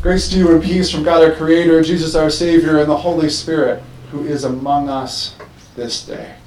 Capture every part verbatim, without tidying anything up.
Grace to you and peace from God our Creator, Jesus our Savior, and the Holy Spirit, who is among us this day.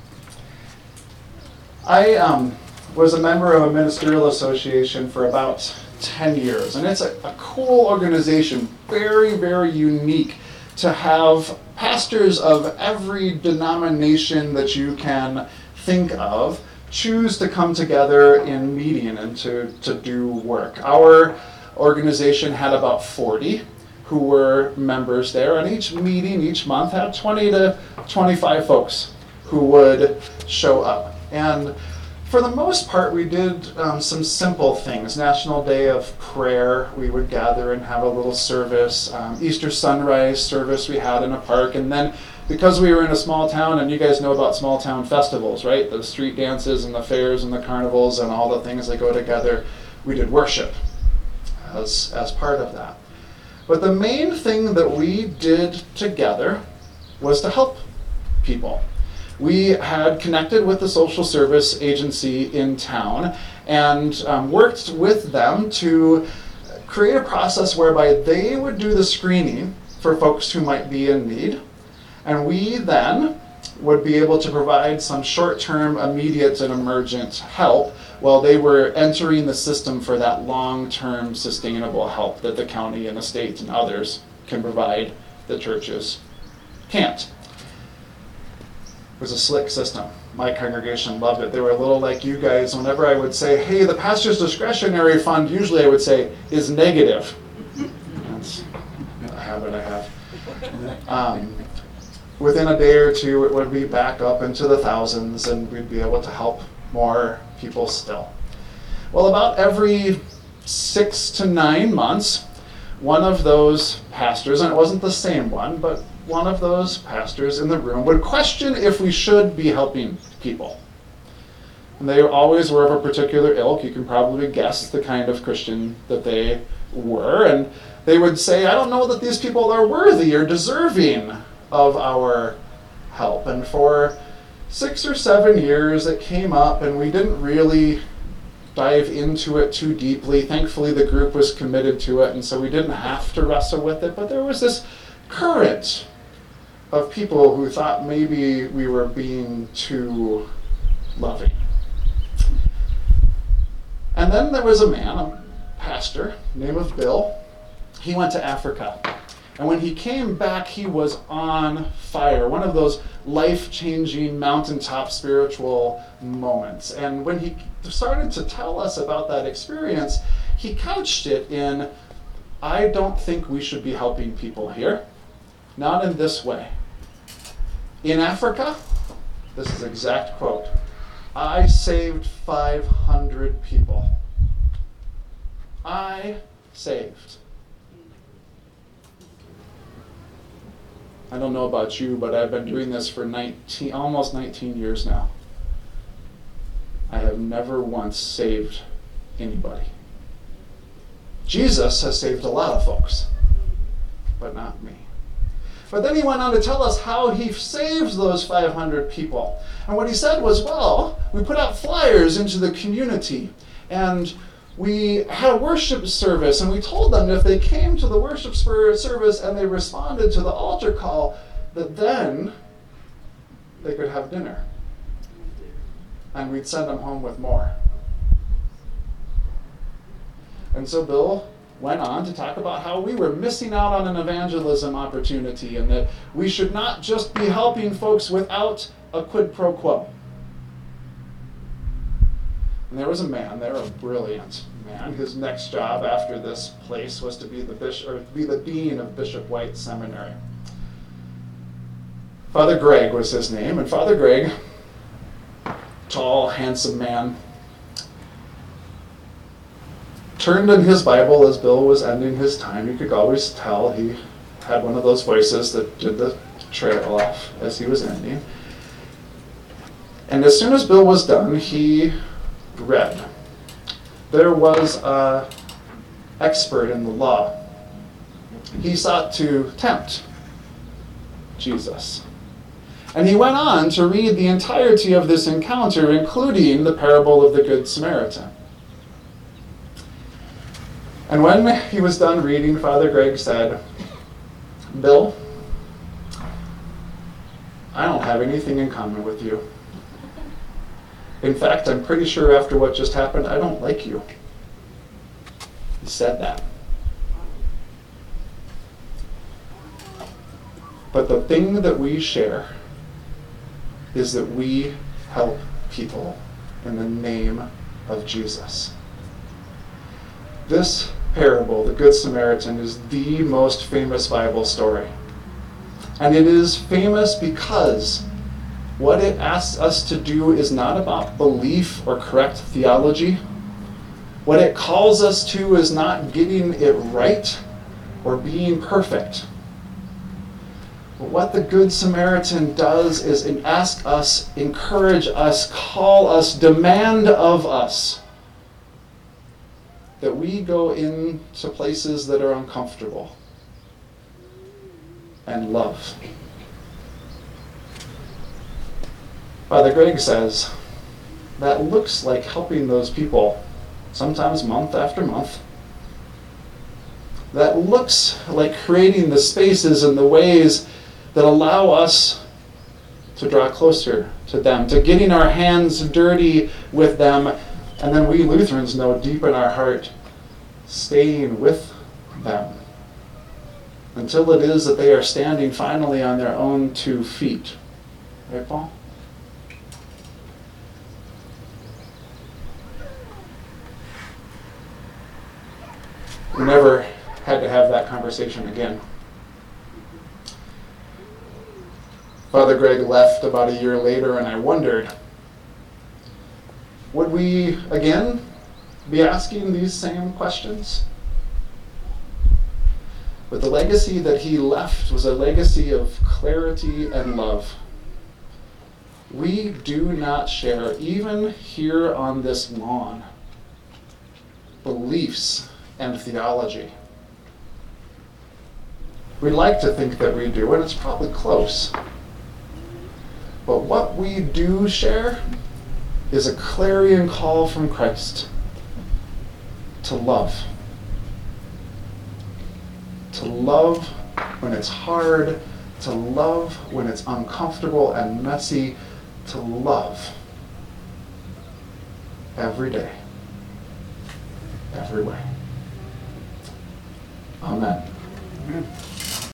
I um, was a member of a ministerial association for about ten years, and it's a, a cool organization, very, very unique to have pastors of every denomination that you can think of choose to come together in meeting and to, to do work. Our organization had about forty who were members there, and each meeting each month had twenty to twenty-five folks who would show up. And for the most part, we did um, some simple things. National Day of Prayer, we would gather and have a little service. Um, Easter sunrise service we had in a park. And then because we were in a small town, and you guys know about small town festivals, right? The street dances and the fairs and the carnivals and all the things that go together, we did worship as, as part of that. But the main thing that we did together was to help people. We had connected with the social service agency in town and um, worked with them to create a process whereby they would do the screening for folks who might be in need, and we then would be able to provide some short-term, immediate, and emergent help while they were entering the system for that long-term sustainable help that the county and the state and others can provide that churches can't. It was a slick system. My congregation loved it. They were a little like you guys. Whenever I would say, hey, the pastor's discretionary fund, usually I would say, is negative. That's a habit I have. Um, within a day or two, it would be back up into the thousands, and we'd be able to help more people still. Well, about every six to nine months, one of those pastors, and it wasn't the same one, but one of those pastors in the room would question if we should be helping people. And they always were of a particular ilk. You can probably guess the kind of Christian that they were. And they would say, I don't know that these people are worthy or deserving of our help. And for six or seven years it came up, and we didn't really dive into it too deeply. Thankfully, the group was committed to it, and so we didn't have to wrestle with it. But there was this current of people who thought maybe we were being too loving. And then there was a man, a pastor, name of Bill. He went to Africa. And when he came back, he was on fire. One of those life-changing mountaintop spiritual moments. And when he started to tell us about that experience, he couched it in, I don't think we should be helping people here. Not in this way. In Africa, this is exact quote, I saved five hundred people. I saved. I don't know about you, but I've been doing this for nineteen, almost nineteen years now. I have never once saved anybody. Jesus has saved a lot of folks, but not me. But then he went on to tell us how he saves those five hundred people. And what he said was, well, we put out flyers into the community, and we had a worship service, and we told them if they came to the worship service and they responded to the altar call, that then they could have dinner. And we'd send them home with more. And so Bill went on to talk about how we were missing out on an evangelism opportunity, and that we should not just be helping folks without a quid pro quo. And there was a man there, a brilliant man. His next job after this place was to be the bishop, or be the dean of Bishop White Seminary. Father Greg was his name, and Father Greg, tall, handsome man, turned in his Bible as Bill was ending his time. You could always tell he had one of those voices that did the trail off as he was ending. And as soon as Bill was done, he read. There was an expert in the law. He sought to tempt Jesus. And he went on to read the entirety of this encounter, including the parable of the Good Samaritan. And when he was done reading, Father Greg said, "Bill, I don't have anything in common with you. In fact, I'm pretty sure after what just happened, I don't like you." He said that. But the thing that we share is that we help people in the name of Jesus. This parable, the Good Samaritan, is the most famous Bible story. And it is famous because what it asks us to do is not about belief or correct theology. What it calls us to is not getting it right or being perfect. But what the Good Samaritan does is ask us, encourage us, call us, demand of us that we go into places that are uncomfortable and love. Father Greg says that looks like helping those people, sometimes month after month. That looks like creating the spaces and the ways that allow us to draw closer to them, to getting our hands dirty with them, and then we Lutherans know deep in our heart, staying with them until it is that they are standing finally on their own two feet. Right, Paul? We never had to have that conversation again. Father Greg left about a year later, and I wondered, would we again be asking these same questions? But the legacy that he left was a legacy of clarity and love. We do not share, even here on this lawn, beliefs and theology. We like to think that we do, and it's probably close. But what we do share is a clarion call from Christ to love. To love when it's hard, to love when it's uncomfortable and messy, to love every day, every way. Amen. Amen.